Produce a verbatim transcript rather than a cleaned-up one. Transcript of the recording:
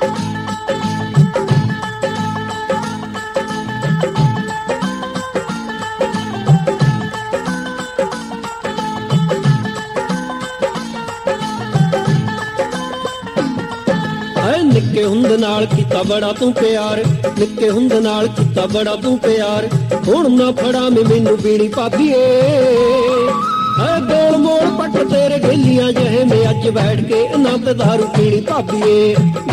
ਨਿੱਕੇ ਹੁੰਦੇ ਨਾਲ ਕੀਤਾ ਬੜਾ ਤੂੰ ਪਿਆਰ, ਨਿੱਕੇ ਹੁੰਦੇ ਨਾਲ ਕੀਤਾ ਬੜਾ ਤੂੰ ਪਿਆਰ, ਹੁਣ ਨਾ ਫੜਾ ਮੈਂ ਮੈਨੂੰ ਬੀੜੀ ਭਾਬੀਏ। ਐ ਗੋਲ ਮੋਲ ਪੱਟ ਤੇਰੇ ਗੇਲੀਆਂ ਜਿਹੇ ਮੈਂ ਅੱਜ ਬੈਠ ਕੇ ਨਾ ਤੇ ਦਾਰੂ ਪੀਣੀ ਭਾਬੀਏ।